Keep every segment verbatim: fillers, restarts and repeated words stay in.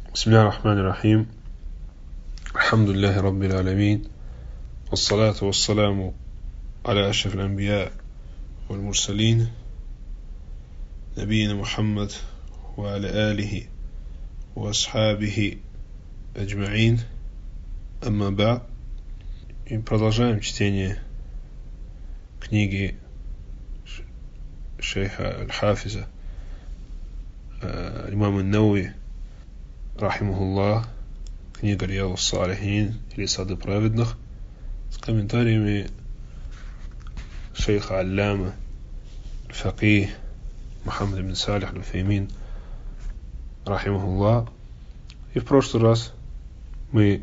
بسم الله الرحمن الرحيم. الحمد لله رب العالمين، والصلاة والسلام على أشرف الأنبياء والمرسلين نبينا محمد وعلى آله وأصحابه أجمعين. أما بعد. И продолжаем чтение книги шейха Аль-Хафиза имама Ан-Навави рахимахуллах, книга Рияду ас-Салихин или Сады праведных, с комментариями шейха Алляма Аль-Факих Мухаммад ибн Салих Аль-Уфеймин рахимахуллах. И в прошлый раз мы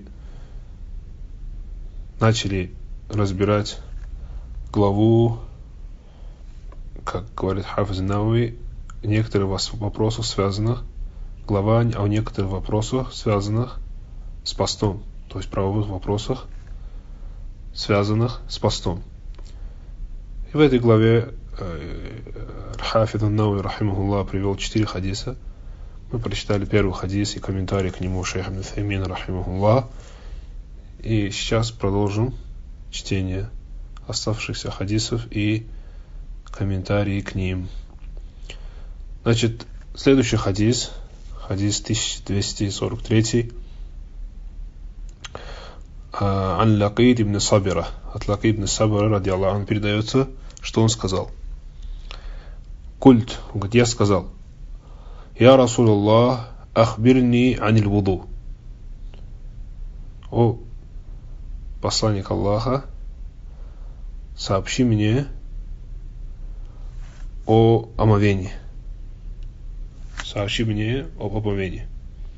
начали разбирать главу, как говорит Хафиз Ан-Навави, некоторых вопросов, связанных глава о некоторых вопросах, связанных с постом, то есть правовых вопросах, связанных с постом. И в этой главе Хафиз Ан-Навави рахимахуллах привел четыре хадиса. Мы прочитали первый хадис и комментарий к нему шейха ибн Утаймина рахимахуллах. И сейчас продолжим чтение оставшихся хадисов и комментарии к ним. Значит, следующий хадис, хадис тысяча двести сорок три, ан Лакид ибн Сабира, от Лакид ибн Сабира ради Аллаху передается, что он сказал: Культ, он говорит, я сказал: Я Расулаллах, ахбирни аниль вуду. О посланник Аллаха, сообщи мне о омовении. Сообщи мне об омовении.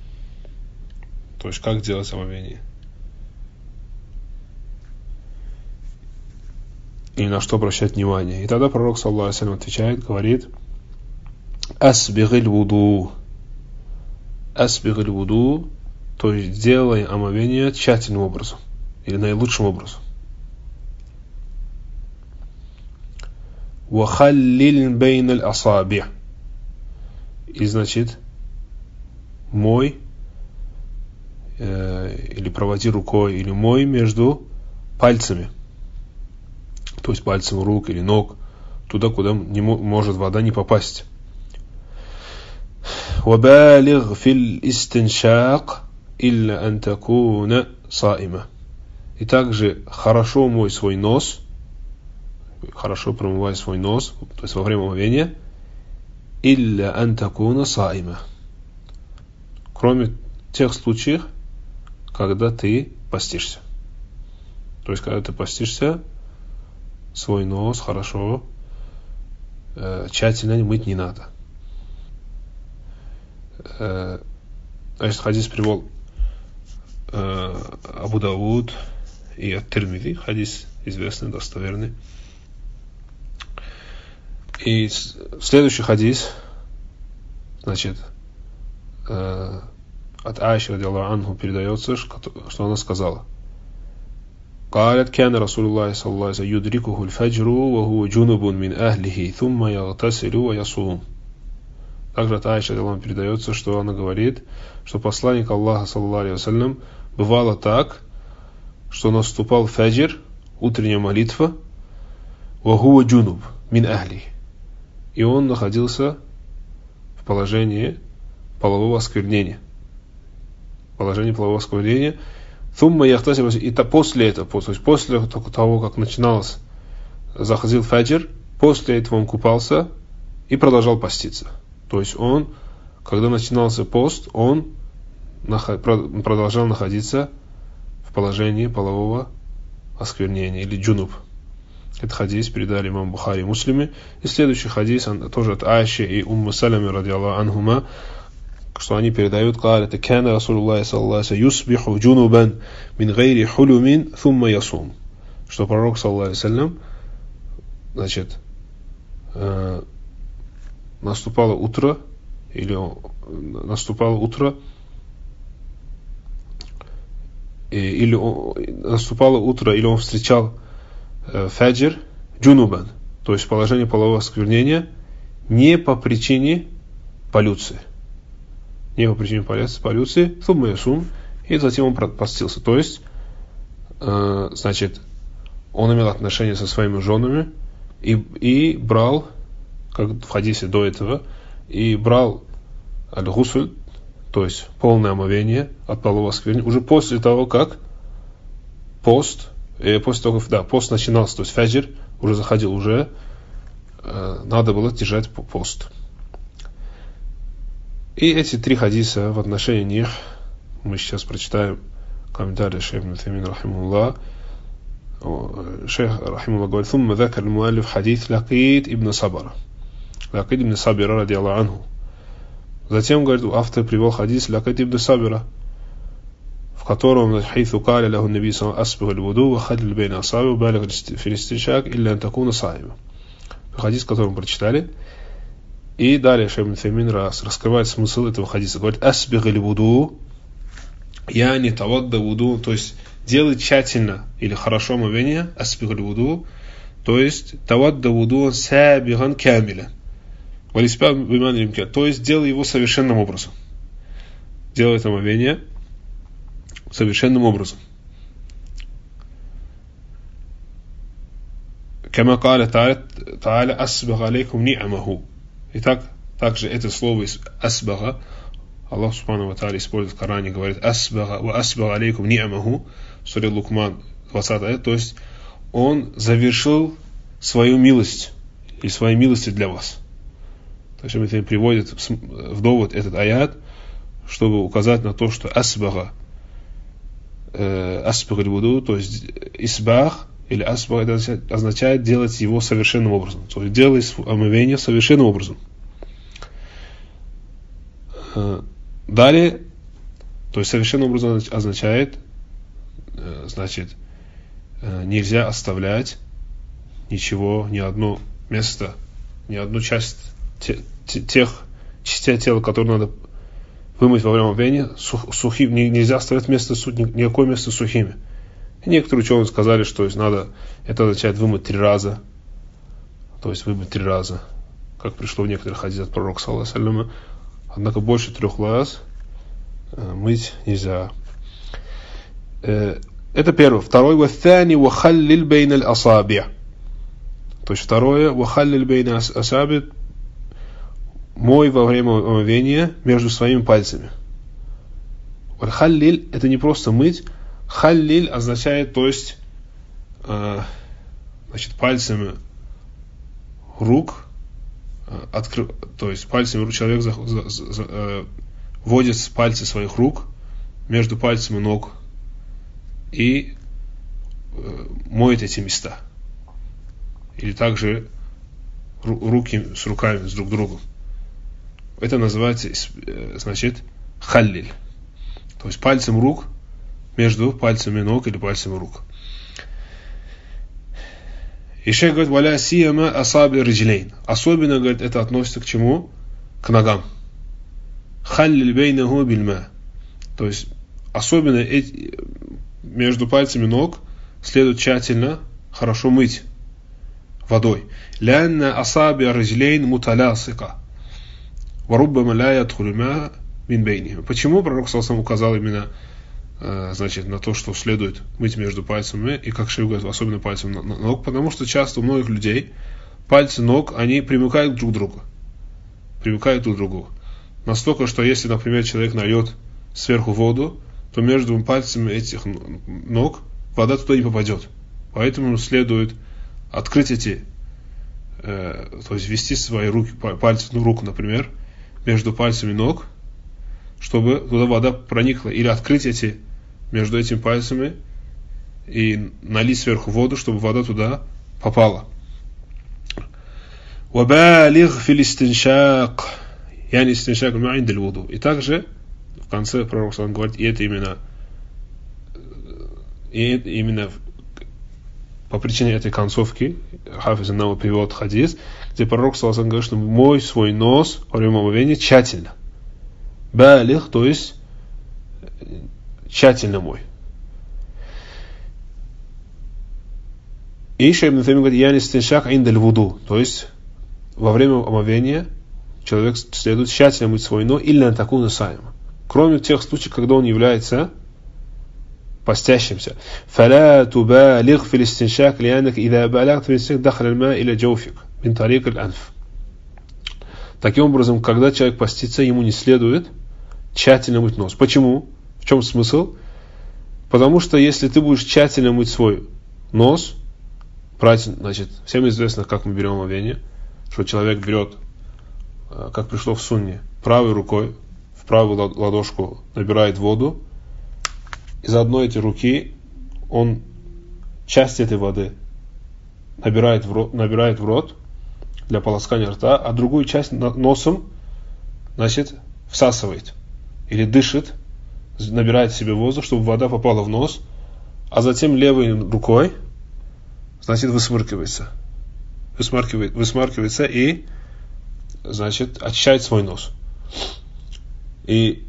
То есть, как делать омовение. И на что обращать внимание. И тогда пророк, саллаллаху алейхи ва саллям, отвечает, говорит: Асбигиль вуду. Асбигиль вуду, то есть, делай омовение тщательным образом. Или наилучшим образом. Вахаллиль бейналь асаби. И значит, мой э, или проводи рукой, или мой между пальцами. То есть пальцем рук или ног, туда, куда не может вода не попасть. Вабалиг фил истиншак илля ан такуна саима. И также хорошо мой свой нос, хорошо промывай свой нос, то есть во время омовения, илля ан такуна саима, кроме тех случаев, когда ты постишься. То есть, когда ты постишься, свой нос хорошо, э, тщательно мыть не надо. Э, значит, хадис привел э, Абу Дауд и Ат-Тирмизи, хадис известный, достоверный. И следующий хадис, значит, э, от Аиши радиаллаху анху передается, что она сказала: قالت كان رسول الله صلى الله عليه وسلم يدركه الفجر وهو جنب من أهله ثم يغتسل ويصوم. Также от Аиши радиаллаху анху передается, что она говорит, что посланник Аллаха саллаллаху алейхи ва саллям бывало так, что наступал фаджр, утренняя молитва, وهو جنب من أهله, и он находился в положении полового осквернения. Положение полового осквернения. Thumma яхтасилу, и после этого, то есть после того, как начиналось, заходил фаджр, после этого он купался и продолжал поститься. То есть он, когда начинался пост, он продолжал находиться в положении полового осквернения или джунуб. Этот хадис передали имам Бухари и Муслиме. И следующий хадис, он тоже от Аиши и Умму Салами радиаллаху анхума, что они передают: قال كان رسول الله صلى الله عليه وسلم يصبح جنبا من غير حلم ثم يصوم. Что пророк, саллаллаху алейхи ва саллям, значит, э, наступало утро, или наступало утро, или наступало утро, или он встречал э, фаджр джунубан, то есть положение полового осквернения, не по причине полюции. не по причине полюции, сумма ясум, и затем он постился. То есть, э, значит, он имел отношения со своими женами и, и брал, как в хадисе до этого, и брал аль-гусуль, то есть полное омовение от полового осквернения, уже после того, как пост, э, после того, как да, пост начинался, то есть фаджр уже заходил, уже э, надо было держать пост. И эти три хадиса в отношении них мы сейчас прочитаем комментарий шейха ибн Утаймин рахимахуллах. Шейх рахимахуллах говорит: ثم ذكر المؤلف حديث لقيط ибн Сабра. Лакид ибн Сабира радиаллаху анху. Затем, говорит, автор привел хадис Лакид ибн Сабира, в котором хайфу каля лаху наби саллаллаху асбигу аль-вуду ва хадлил бейна асаби ва балиг филистиншак илля ан такуна саима. Хадис, который мы прочитали. И далее шейх ибн Утаймин раскрывает смысл этого хадиса. Говорит: асбиг аль-вуду, я не тавадда вуду, то есть делай тщательно или хорошо омовение, асбиг аль-вуду, то есть тавадда вуду сабиган камиля. То есть делай его совершенным образом. Делай это омовение совершенным образом. Кама каля та'аля асбага алейкум ни'амаху. Итак, также это слово из асбага Аллах субхану ва тааля использует в Коране, говорит: асбага ва асбага алейкум ни'амаху, сура Лукман двадцатая аят, то есть он завершил свою милость и свои милости для вас. То есть он приводит в довод этот аят, чтобы указать на то, что асбага, асбага аль-вуду, то есть исбах или асбага, это означает делать его совершенным образом. То есть делай омовение совершенным образом. Далее, то есть совершенным образом означает, значит, нельзя оставлять ничего, ни одно место, ни одну часть те, те, тех частей тела, которые надо вымыть во время омовения, сух, сухим, не, нельзя оставлять место, никакое место сухими. И некоторые ученые сказали, что есть надо, это означает вымыть три раза, то есть вымыть три раза, как пришло в некоторых хадисах от пророка саллаллаху алейхи ва саллям. Однако больше трех раз э, мыть нельзя. Э, это первое. Второе: ваthani вахаллил бейн аль-асаби'. То есть второе: вахаллил бейн аль-асаби', мой во время омовения между своими пальцами. Халлиль — это не просто мыть. Халлиль означает, то есть, э, значит, пальцами рук, э, откры, то есть пальцами рук человек за, за, за, э, вводит пальцы своих рук между пальцами ног и э, моет эти места. Или также ру, руки с руками с друг другом. Это называется, значит, халлиль. То есть пальцем рук между пальцами ног или пальцами рук. И шейх говорит: валя сияма асаби риджлейн. Особенно, говорит, это относится к чему? К ногам. Халлиль бейнаху бильма. То есть особенно эти, между пальцами ног следует тщательно, хорошо мыть водой. Лянна асаби риджлейн муталясика. Варуббама ля ядхулу ма мин бейнихим. Почему пророк саллаллаху алейхи ва саллям указал именно, э, значит, на то, что следует мыть между пальцами, и как шейх говорит, особенно пальцем ног? Потому что часто у многих людей пальцы ног, они примыкают друг к другу. Примыкают друг к другу. Настолько, что если, например, человек нальет сверху воду, то между пальцами этих ног вода туда не попадет. Поэтому следует открыть эти, э, то есть ввести свои руки, пальцы, ну, руку, например, между пальцами ног, чтобы туда вода проникла, или открыть эти между этими пальцами и налить сверху воду, чтобы вода туда попала. وَبَالِغْ فِي الْإِسْتِنْشَاقِ يعني استنشاق الماء عند الوضوء. И также в конце пророк саллаллаху говорит, и это именно и это именно по причине этой концовки Хафиз ан-Навави приводит хадис, где пророк саллаллаху говорит, что мой свой нос во время омовения тщательно. Балих, то есть тщательно мой. И шейх ибн Утаймин говорит: я не стеншак индаль вуду, то есть во время омовения человек следует тщательно мыть свой нос или на такую саима. Кроме тех случаев, когда он является постящимся. فلا تبالغ في الاستنشاق لأنك إذا بالغت في الاستنشاق دخل الماء إلى جوفك من طريق الأنف. Таким образом, когда человек постится, ему не следует тщательно мыть нос. Почему? В чем смысл? Потому что если ты будешь тщательно мыть свой нос, брать, значит, всем известно, как мы берем омовение, что человек берет, как пришло в сунне, правой рукой в правую ладошку набирает воду, из одной этой руки он часть этой воды набирает в рот, набирает в рот для полоскания рта, а другую часть носом, значит, всасывает или дышит, набирает в себе воздух, чтобы вода попала в нос, а затем левой рукой, значит, высмаркивается. Высмаркивает, высмаркивается и, значит, очищает свой нос. И,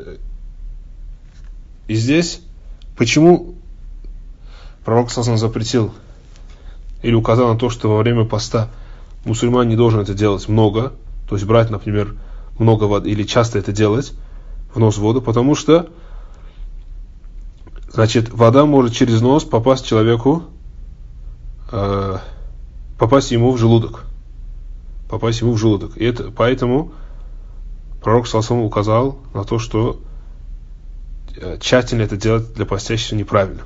и здесь, почему пророк ﷺ запретил или указал на то, что во время поста мусульман не должен это делать много, то есть брать, например, много воды или часто это делать, в нос воду, потому что, значит, вода может через нос попасть человеку, э, попасть ему в желудок. Попасть ему в желудок. И это, поэтому пророк ﷺ указал на то, что тщательно это делать для постящихся неправильно.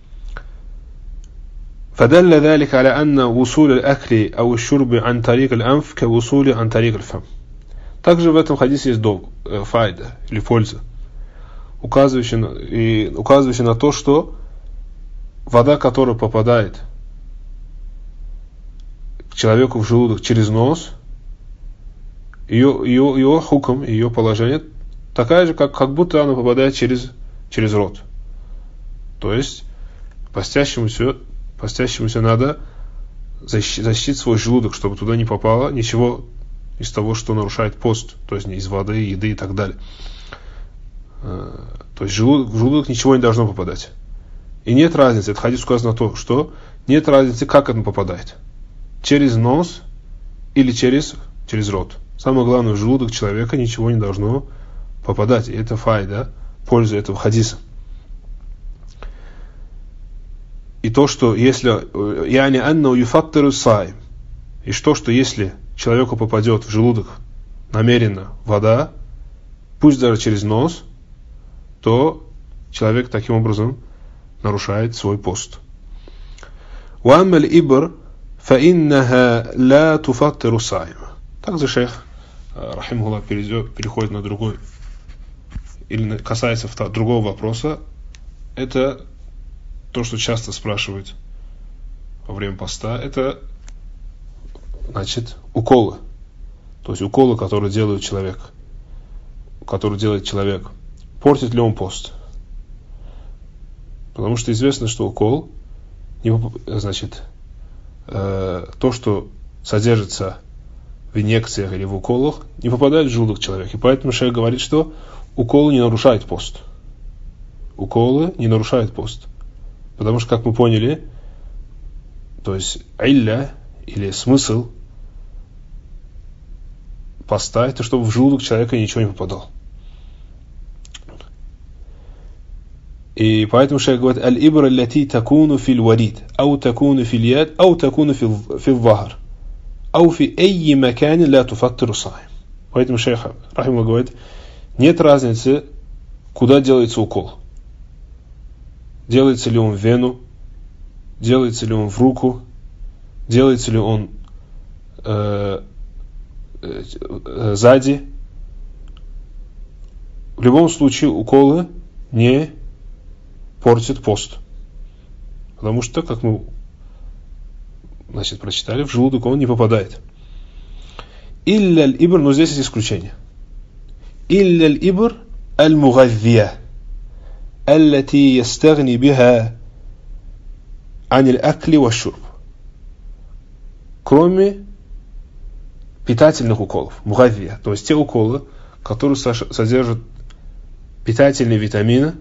فدل ذلك على أن وصول الأكل أو الشرب عن طريق الأنف كوصول عن طريق الفم. Также в этом хадисе есть долг, э, файда или польза, указывающая на, и указывающая на то, что вода, которая попадает к человеку в желудок через нос, ее, ее, ее хукм, ее положение такая же, как, как будто она попадает через, через рот. То есть постящемуся, постящемуся надо защитить, защитить свой желудок, чтобы туда не попало ничего из того, что нарушает пост, то есть не из воды, еды и так далее. То есть желудок, в желудок ничего не должно попадать. И нет разницы, это хадис указано на то, что нет разницы, как это попадает. Через нос или через, через рот. Самое главное, в желудок человека ничего не должно попадать. И это файда, польза этого хадиса. И то, что если яни анна юфаттиру саим, и что, что если человеку попадет в желудок намеренно вода, пусть даже через нос, то человек таким образом нарушает свой пост. وأما الإبر فإنها لا تفطر الصائم. Также шейх рахимахуллах переходит на другой, или касается другого вопроса. Это то, что часто спрашивают во время поста. Это, значит, уколы. То есть уколы, которые делает человек, которые делает человек. Портит ли он пост? Потому что известно, что укол, значит, э, то, что содержится в инъекциях или в уколах, не попадает в желудок человека. И поэтому шейх говорит, что уколы не нарушают пост. Уколы не нарушают пост. Потому что, как мы поняли, то есть илля, или смысл поста, это чтобы в желудок человека ничего не попадало. И поэтому шейх говорит: аль-ибра лати такуну фил варид, ау такуну фил яд, ау такуну фил вахар, ау фи айи макани ла туфаттиру саим. Поэтому шейх рахимахуллах говорит, нет разницы, куда делается укол. Делается ли он в вену, делается ли он в руку, делается ли он э, э, сзади. В любом случае уколы не портит пост. Потому что, как мы, значит, прочитали, в желудок он не попадает. Илля аль-ибр, но здесь есть исключение. Илля аль-ибр аль-мугаввия, аллати ястагни биха ан аль-акли ва шурб. Кроме питательных уколов, мугаввия, то есть те уколы, которые содержат питательные витамины,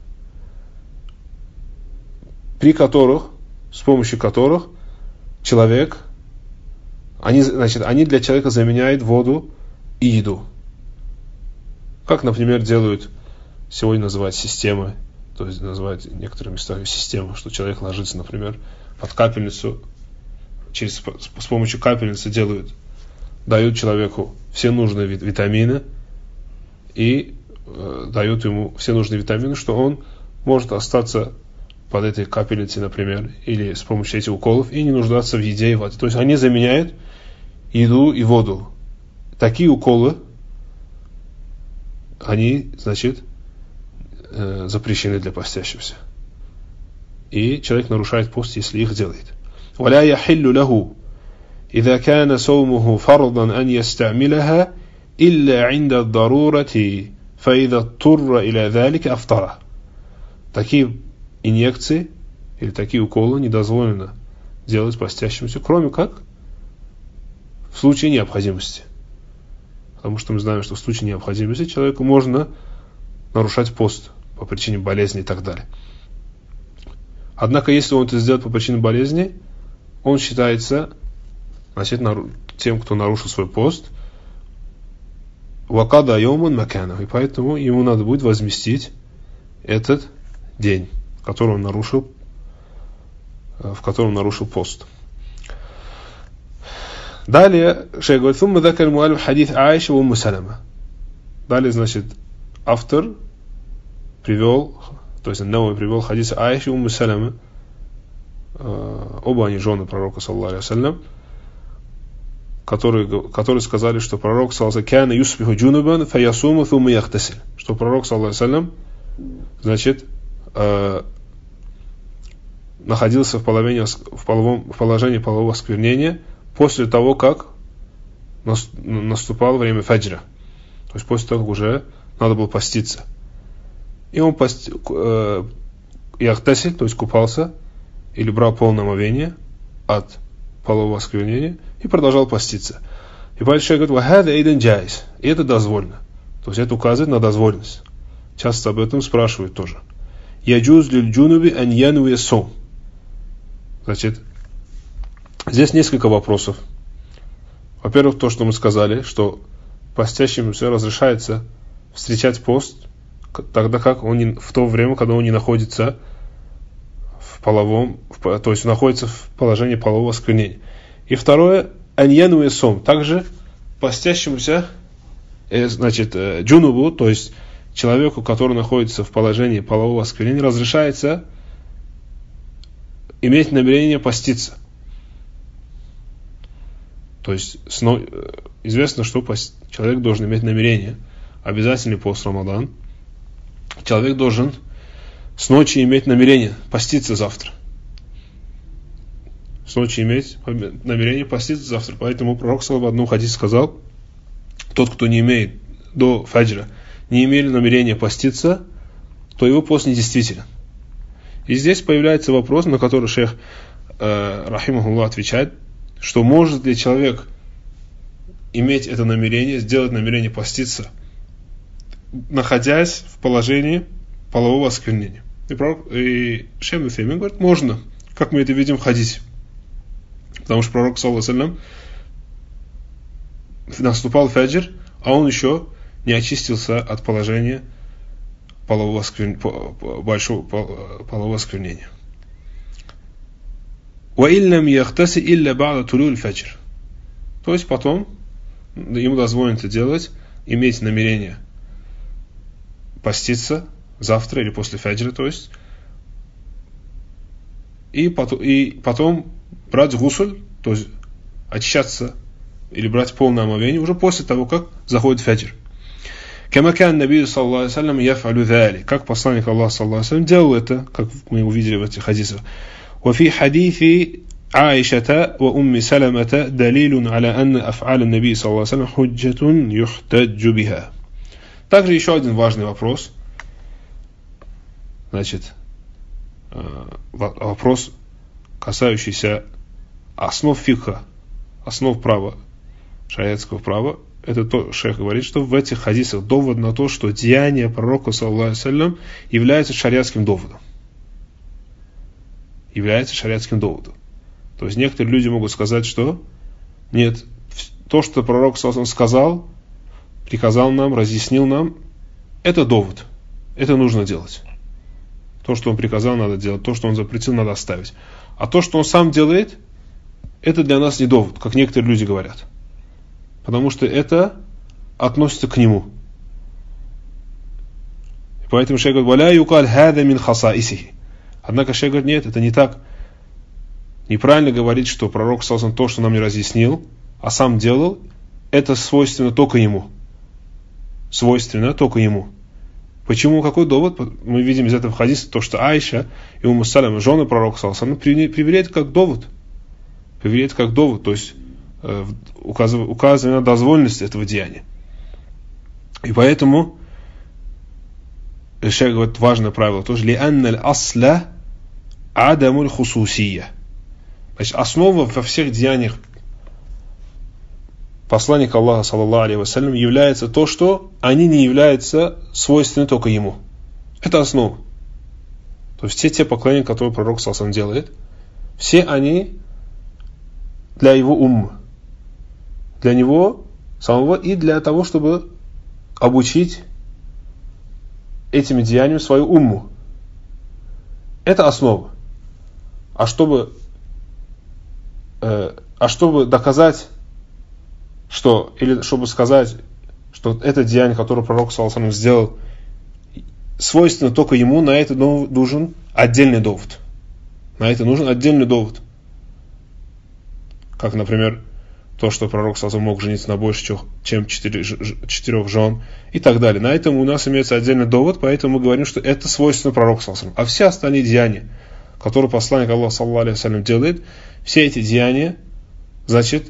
при которых, с помощью которых человек, они, значит, они для человека заменяют воду и еду. Как, например, делают, сегодня называют системы, то есть называют некоторые места системы, что человек ложится, например, под капельницу, через, с помощью капельницы делают, дают человеку все нужные витамины и э, дают ему все нужные витамины, что он может остаться под этой капельницей, например, или с помощью этих уколов и не нуждаться в еде и воде. То есть они заменяют еду и воду. Такие уколы, они, значит, э, запрещены для постящихся. И человек нарушает пост, если их делает. ولا يحل له إذا كان صومه فرضا أن يستعملها إلا عند الضرورة فإذا اضطر إلى ذلك أفطر. Такие инъекции или такие уколы не дозволено делать постящимся, кроме как в случае необходимости. Потому что мы знаем, что в случае необходимости человеку можно нарушать пост по причине болезни и так далее. Однако, если он это сделает по причине болезни, он считается, значит, тем, кто нарушил свой пост, вакада йоман маканов, и поэтому ему надо будет возместить этот день, который он нарушил, в котором нарушил пост. Далее шейх говорит: ثم ذكر المؤلف حديث عائشة وأم سلمة. Далее, значит, автор привел, то есть Навави привел хадис Аиши и Умму Саламы, оба они жены пророка, саллаллаху алейхи вассалям, которые, которые сказали, что пророк, саллаллаху алейхи вассалям, юсбиху джунубан фаясуму thumma яхтасиль, что пророк, саллаллаху алейхи вассалям, значит, э, находился в положении, в, половом, в положении полового осквернения после того, как наступало время фаджра, то есть после того, как уже надо было поститься. И он пост, э, яхтасиль, то есть купался, или брал полное омовение от полового осквернения и продолжал поститься. И поэтому человек говорит: «Вахада эйден джайз», и это дозволено. То есть это указывает на дозволенность. Часто об этом спрашивают тоже. Яджуз лиль джунуби ан януи сом. Значит, здесь несколько вопросов. Во-первых, то, что мы сказали, что постящимся разрешается встречать пост, тогда как он не, в то время, когда он не находится в половом, в, то есть находится в положении полового осквернения. И второе, аньяну и сом, также постящемуся, э, значит, э, джунубу, то есть человеку, который находится в положении полового осквернения, разрешается иметь намерение поститься. То есть сно, э, известно, что пост, человек должен иметь намерение, обязательный пост Рамадан. Человек должен с ночи иметь намерение поститься завтра. С ночи иметь намерение поститься завтра. Поэтому пророк в одном хадисе сказал: тот, кто не имеет до фаджра, не имели намерения поститься, то его пост недействителен. И здесь появляется вопрос, на который шейх э, рахимахуллах отвечает, что может ли человек иметь это намерение, сделать намерение поститься, находясь в положении полового осквернения. И, пророк, и шейх Утеймин говорит: можно, как мы это видим в хадисе. Потому что пророк, саллаллаху алейхи ва саллям, наступал фаджр, а он еще не очистился от положения полового осквернения, большого полового осквернения. وَإِلَّمْ يَخْتَسِ إِلَّا بَعْدَ طُلُوعِ الْفَجْرِ. То есть потом ему дозволено это делать, иметь намерение поститься завтра или после фаджра, то есть, и потом, и потом брать гусуль, то есть очищаться или брать полное омовение уже после того, как заходит фаджр. كما كان النبي صلى الله عليه وسلم يفعل ذلك, как посланник Аллаха саллаллаху алейхи ва саллям делал это, как мы увидели в этих хадисах. وفي حديث عائشة وأم سلمة دليل على أن أفعال النبي صلى الله عليه وسلم حجة يحتج بها. Также еще один важный вопрос. Значит, вопрос, касающийся основ фикха, основ права, шариатского права. Это то, шейх говорит, что в этих хадисах довод на то, что деяние пророка, саллаллаху алейхи ва саллям, является шариатским доводом. Является шариатским доводом. То есть некоторые люди могут сказать, что нет, то, что пророк саллаллаху алейхи ва саллям сказал, приказал нам, разъяснил нам, это довод. Это нужно делать. То, что он приказал, надо делать. То, что он запретил, надо оставить. А то, что он сам делает, это для нас не довод, как некоторые люди говорят. Потому что это относится к нему. И поэтому шейх говорит, «Валя юкаль хада мин хасаисихи». Однако шейх говорит, нет, это не так. Неправильно говорить, что пророк саллаллаху алейхи ва саллям то, что нам не разъяснил, а сам делал, это свойственно только ему. Свойственно только ему. Почему? Какой довод? Мы видим из этого хадиса то, что Айша и Умму Салама, жены пророка саллаллаху алейхи ва саллям, привели это как довод. Привели это как довод, то есть э, указывая, указывая на дозволенность этого деяния. И поэтому шейх говорит важное правило тоже. «Лианналь асля адамуль хусусия». Значит, основа во всех деяниях посланника Аллаха, саллаллаху алейхи ва саллям, является то, что они не являются свойственны только ему. Это основа. То есть все те поклонения, которые пророк саллаллаху алейхи ва саллям делает, все они для его уммы, для него самого и для того, чтобы обучить этими деяниями свою умму. Это основа. А чтобы э, а чтобы доказать, что, или чтобы сказать, что это деяние, которое пророк саллаллаху алейхи ва саллям сделал, свойственно только ему, на это нужен отдельный довод. На это нужен отдельный довод. Как, например, то, что пророк саллаллаху алейхи ва саллям мог жениться на больше, чем четырех жен, и так далее. На этом у нас имеется отдельный довод, поэтому мы говорим, что это свойственно пророку саллаллаху алейхи ва саллям. А все остальные деяния, которые посланник Аллаха, саллаллаху алейхи ва саллям, делает, все эти деяния, значит,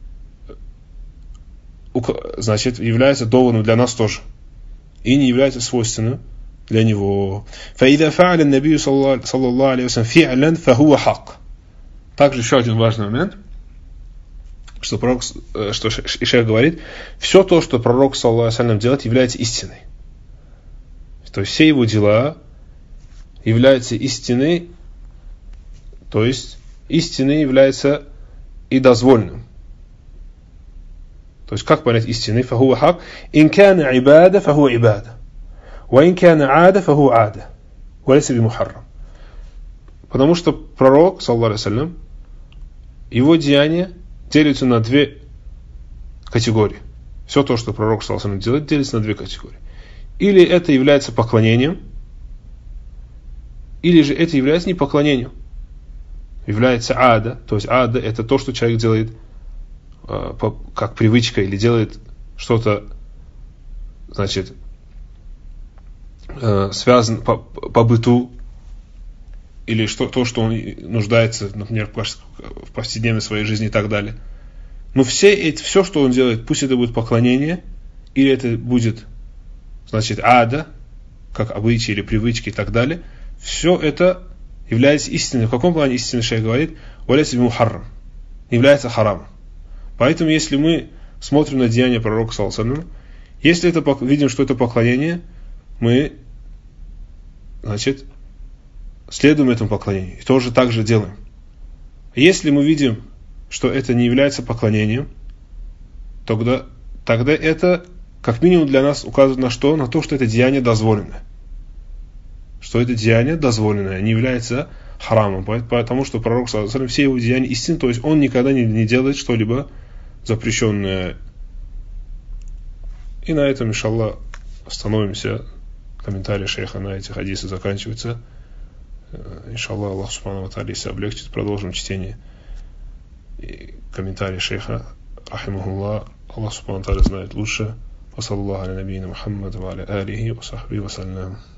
значит, являются доводом для нас тоже. И не являются свойственным для него. فَإِذَا فَعَلَ النَّبِيُّ صلى الله عليه وسلم فِعْلًا فَهُوَ حَقٌّ. Также еще один важный момент, что пророк, что шейх говорит, все то, что пророк саллаллаху алейхи ва саллям делает, является истиной. То есть все его дела являются истиной, то есть истиной является и дозволенным. То есть как понять истиной? فَهُوَ حَقٌّ إِنْ كَانَ عِبَادَ فَهُوَ عِبَادَ وَإِنْ كَانَ عَادَ فَهُوَ عَادَ وَلَيْسَ بِمُحَرَّمٍ. Потому что пророк, саллаллаху алейхи ва саллям, его деяния делятся на две категории. Все то, что пророк, саллаллаху алейхи ва саллям, делает, делится на две категории. Или это является поклонением, или же это является не поклонением. Является ада, то есть ада это то, что человек делает э, по, как привычка, или делает что-то, значит, э, связано по, по быту, или что, то, что он нуждается, например, в повседневной своей жизни и так далее. Но все эти, все, что он делает, пусть это будет поклонение, или это будет, значит, ада, как обычаи или привычки и так далее, все это является истиной. В каком плане истины шейх говорит? «Валяйся бимухаррам». Является харамом. Поэтому, если мы смотрим на деяния пророка, саллаллаху алейхи ва саллям, если это, видим, что это поклонение, мы, значит, следуем этому поклонению. И тоже так же делаем. Если мы видим, что это не является поклонением, тогда, тогда это, как минимум, для нас указывает на что? На то, что это деяние дозволенное. Что это деяние дозволенное, не является харамом. Потому что пророк, саллаллаху алейхи ва саллям, все его деяния истинны, то есть он никогда не, не делает что-либо запрещенное. И на этом, иншаллах, остановимся. Комментарий шейха на эти хадисы заканчивается. Иншаллах, Аллах субхану ва тааля, если облегчит, продолжим чтение. И комментарий шейха, рахимахуллах, Аллах субхану ва тааля знает лучше. Ва саллаллаху аля набийна Мухаммад ва аля алихи ва сахбихи ва саллям.